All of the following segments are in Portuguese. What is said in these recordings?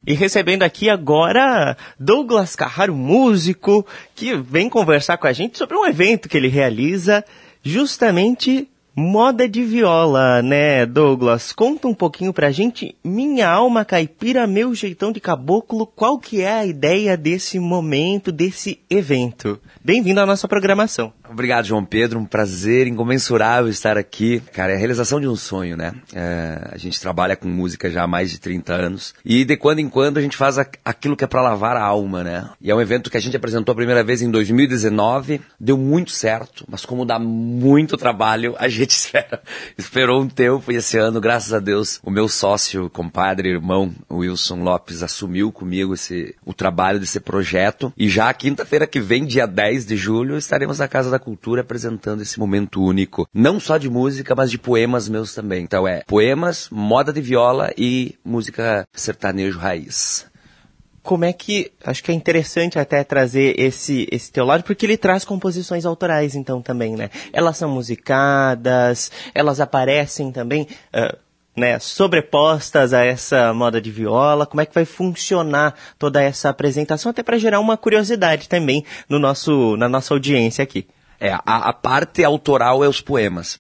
E recebendo aqui agora Douglas Carraro, músico, que vem conversar com a gente sobre um evento que ele realiza, justamente moda de viola, né, Douglas? Conta um pouquinho pra gente, Minha Alma Caipira, Meu Jeitão de Caboclo, qual que é a ideia desse momento, desse evento? Bem-vindo à nossa programação. Obrigado, João Pedro, um prazer incomensurável estar aqui. Cara, é a realização de um sonho, né? A gente trabalha com música já há mais de 30 anos e de quando em quando a gente faz aquilo que é pra lavar a alma, né? E é um evento que a gente apresentou a primeira vez em 2019, deu muito certo, mas como dá muito trabalho, a gente esperou um tempo e esse ano, graças a Deus, o meu sócio, compadre, irmão, Wilson Lopes, assumiu comigo o trabalho desse projeto e já quinta-feira que vem, dia 10 de julho, estaremos na Casa da Cultura apresentando esse momento único, não só de música, mas de poemas meus também. Então poemas, moda de viola e música sertanejo raiz. Como é que, acho que é interessante até trazer esse teu lado, porque ele traz composições autorais então também, né? Elas são musicadas, elas aparecem também, né, sobrepostas a essa moda de viola. Como é que vai funcionar toda essa apresentação, até para gerar uma curiosidade também na nossa audiência aqui? A parte autoral é os poemas.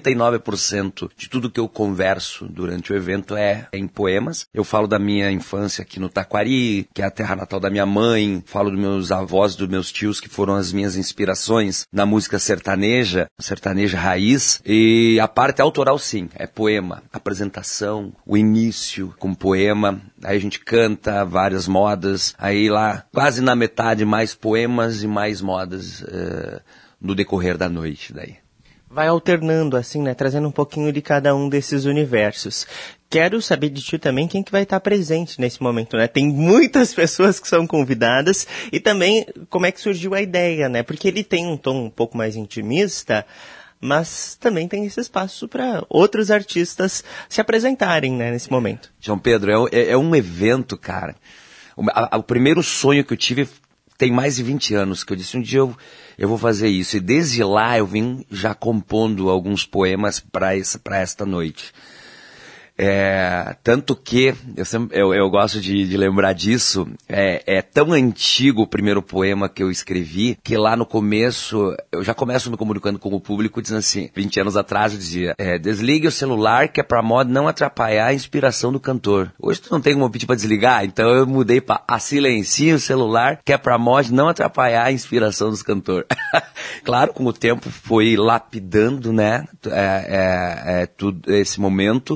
99% de tudo que eu converso durante o evento é em poemas. Eu falo da minha infância aqui no Taquari, que é a terra natal da minha mãe. Falo dos meus avós, dos meus tios, que foram as minhas inspirações na música sertaneja raiz. E a parte autoral, sim, é poema. Apresentação, o início com poema. Aí a gente canta várias modas. Aí lá, quase na metade, mais poemas e mais modas no decorrer da noite daí. Vai alternando assim, né? Trazendo um pouquinho de cada um desses universos. Quero saber de ti também quem que vai estar presente nesse momento, né? Tem muitas pessoas que são convidadas e também como é que surgiu a ideia, né? Porque ele tem um tom um pouco mais intimista, mas também tem esse espaço para outros artistas se apresentarem, né, nesse momento. João Pedro, é um evento, cara. O primeiro sonho que eu tive tem mais de 20 anos, que eu disse, um dia eu vou fazer isso. E desde lá eu vim já compondo alguns poemas para esta noite. Tanto que, eu gosto de lembrar disso, é tão antigo o primeiro poema que eu escrevi, que lá no começo, eu já começo me comunicando com o público, dizendo assim, 20 anos atrás eu dizia, desligue o celular que é pra moda não atrapalhar a inspiração do cantor. Hoje tu não tem como pedir pra desligar, então eu mudei pra silencie o celular que é pra moda não atrapalhar a inspiração dos cantores. Claro, com o tempo foi lapidando, né, tudo esse momento.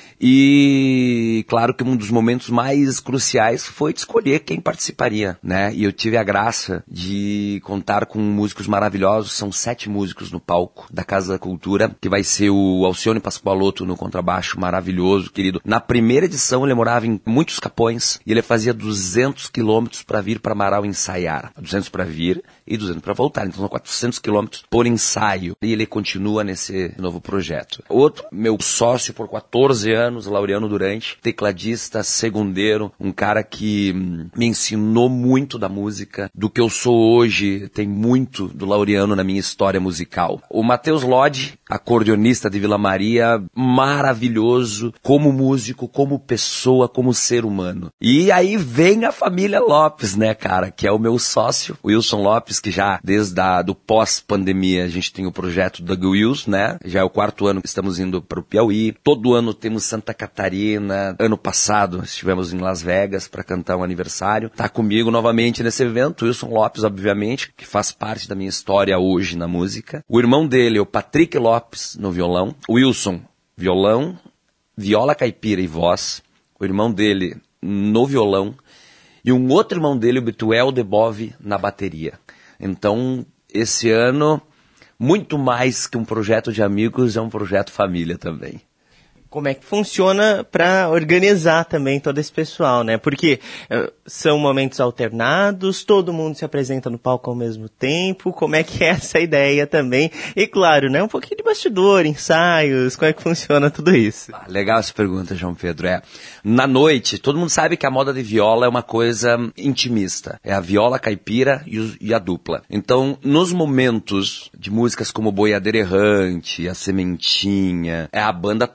E claro que um dos momentos mais cruciais foi de escolher quem participaria, né? E eu tive a graça de contar com músicos maravilhosos, são 7 músicos no palco da Casa da Cultura, que vai ser o Alcione Pascoaloto no contrabaixo, maravilhoso, querido. Na primeira edição ele morava em muitos Capões e ele fazia 200 quilômetros para vir para Marau ensaiar. 200 para vir e 200 para voltar, então são 400 quilômetros por ensaio. E ele continua nesse novo projeto. Outro, meu sócio por 14 anos, Laureano Durante, tecladista, segundeiro, um cara que me ensinou muito da música, do que eu sou hoje, tem muito do Laureano na minha história musical. O Matheus Lodge, acordeonista de Vila Maria, maravilhoso, como músico, como pessoa, como ser humano. E aí vem a família Lopes, né, cara, que é o meu sócio, o Wilson Lopes, que já desde do pós-pandemia a gente tem o projeto da Wills, né, já é o 4º ano que estamos indo para o Piauí, todo ano temos Santa Catarina, ano passado estivemos em Las Vegas para cantar um aniversário, tá comigo novamente nesse evento, Wilson Lopes, obviamente, que faz parte da minha história hoje na música, o irmão dele, o Patrick Lopes, no violão, o Wilson, violão, viola caipira e voz, o irmão dele no violão, e um outro irmão dele, o Betuel Debove, na bateria. Então, esse ano, muito mais que um projeto de amigos, é um projeto família também. Como é que funciona para organizar também todo esse pessoal, né? Porque são momentos alternados, todo mundo se apresenta no palco ao mesmo tempo, como é que é essa ideia também? E claro, né? Um pouquinho de bastidor, ensaios, como é que funciona tudo isso? Legal essa pergunta, João Pedro. Na noite, todo mundo sabe que a moda de viola é uma coisa intimista. É a viola caipira e a dupla. Então, nos momentos de músicas como Boiadeira Errante, A Sementinha, é a banda toda, são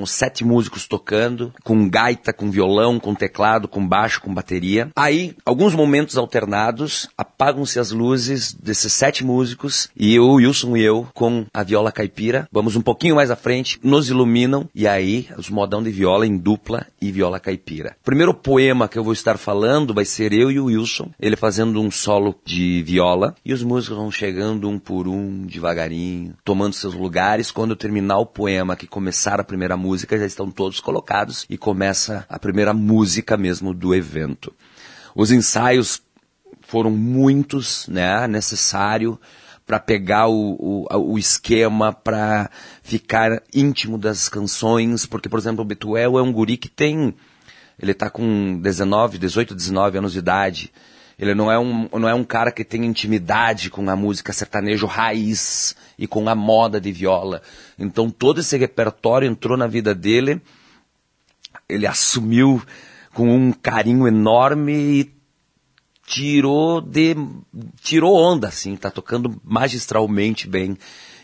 7 músicos tocando, com gaita, com violão, com teclado, com baixo, com bateria. Aí, alguns momentos alternados, apagam-se as luzes desses 7 músicos e o Wilson e eu, com a viola caipira, vamos um pouquinho mais à frente, nos iluminam e aí os modão de viola em dupla e viola caipira. O primeiro poema que eu vou estar falando vai ser eu e o Wilson, ele fazendo um solo de viola e os músicos vão chegando um por um, devagarinho, tomando seus lugares. Quando eu terminar o poema, que começar a primeira música, já estão todos colocados e começa a primeira música mesmo do evento. Os ensaios foram muitos, né, necessário para pegar o esquema, para ficar íntimo das canções, porque, por exemplo, o Betuel é um guri que ele tá com 18, 19 anos de idade. Ele não é um cara que tem intimidade com a música sertanejo raiz e com a moda de viola. Então todo esse repertório entrou na vida dele, ele assumiu com um carinho enorme e tirou onda, assim, tá tocando magistralmente bem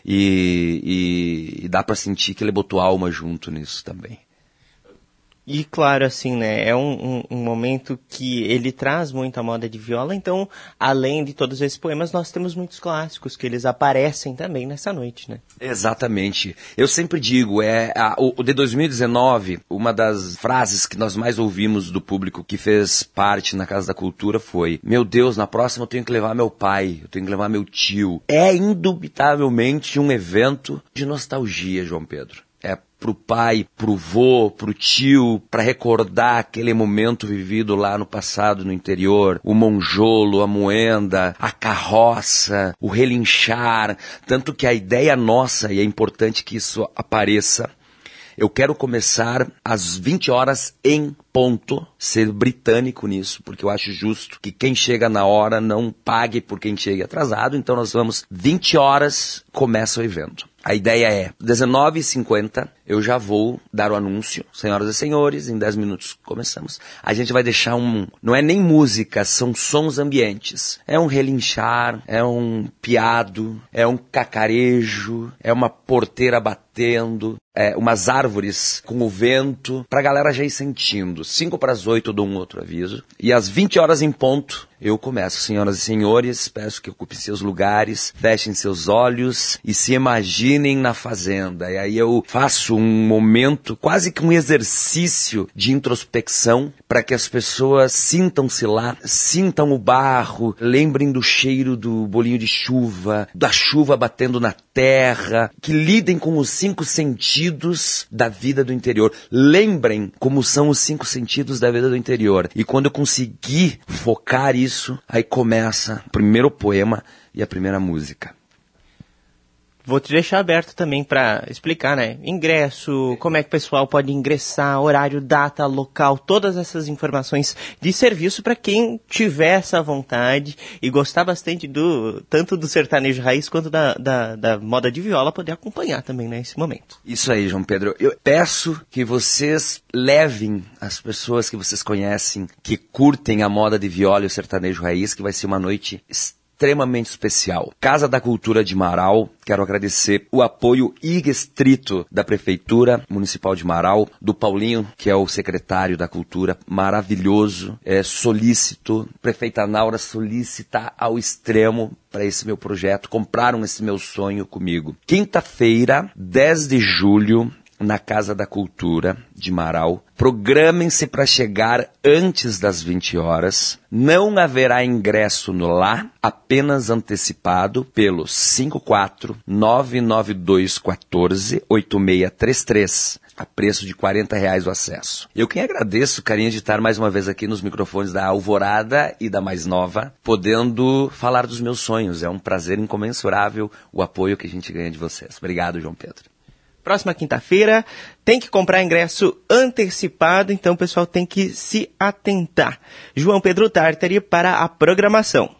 e dá pra sentir que ele botou alma junto nisso também. E claro, assim, né, é um momento que ele traz muita moda de viola, então, além de todos esses poemas, nós temos muitos clássicos que eles aparecem também nessa noite, né? Exatamente. Eu sempre digo, o de 2019, uma das frases que nós mais ouvimos do público que fez parte na Casa da Cultura foi: meu Deus, na próxima eu tenho que levar meu pai, eu tenho que levar meu tio. É indubitavelmente um evento de nostalgia, João Pedro. É pro pai, pro vô, pro tio, para recordar aquele momento vivido lá no passado, no interior, o monjolo, a moenda, a carroça, o relinchar, tanto que a ideia nossa, e é importante que isso apareça, eu quero começar às 20 horas em ponto, ser britânico nisso, porque eu acho justo que quem chega na hora não pague por quem chega atrasado, então nós vamos 20 horas, começa o evento. A ideia é, 19h50, eu já vou dar o anúncio. Senhoras e senhores, em 10 minutos começamos. A gente vai deixar não é nem música, são sons ambientes. É um relinchar, é um piado, é um cacarejo, é uma porteira batendo, umas árvores com o vento, pra galera já ir sentindo. 7:55 eu dou um outro aviso. E às 20 horas em ponto, eu começo. Senhoras e senhores, peço que ocupem seus lugares, fechem seus olhos e se imaginem na fazenda. E aí eu faço um momento, quase que um exercício de introspecção, para que as pessoas sintam-se lá, sintam o barro, lembrem do cheiro do bolinho de chuva, da chuva batendo na terra, que lidem com os 5 sentidos da vida do interior. Lembrem como são os 5 sentidos da vida do interior. E quando eu conseguir focar isso, aí começa o primeiro poema e a primeira música. Vou te deixar aberto também para explicar, né? Ingresso, como é que o pessoal pode ingressar, horário, data, local, todas essas informações de serviço para quem tiver essa vontade e gostar bastante tanto do sertanejo raiz quanto da moda de viola, poder acompanhar também nesse momento. Isso aí, João Pedro. Eu peço que vocês levem as pessoas que vocês conhecem, que curtem a moda de viola e o sertanejo raiz, que vai ser uma noite extremamente especial. Casa da Cultura de Marau, quero agradecer o apoio irrestrito da Prefeitura Municipal de Marau, do Paulinho, que é o secretário da Cultura, maravilhoso, solícito, prefeita Naura solícita ao extremo para esse meu projeto, compraram esse meu sonho comigo. Quinta-feira, 10 de julho, na Casa da Cultura de Marau. Programem-se para chegar antes das 20 horas. Não haverá ingresso no lá, apenas antecipado pelo 54-99214-8633. A preço de R$40 o acesso. Eu quem agradeço o carinho de estar mais uma vez aqui nos microfones da Alvorada e da Mais Nova, podendo falar dos meus sonhos. É um prazer incomensurável o apoio que a gente ganha de vocês. Obrigado, João Pedro. Próxima quinta-feira, tem que comprar ingresso antecipado, então o pessoal tem que se atentar. João Pedro Tartari para a programação.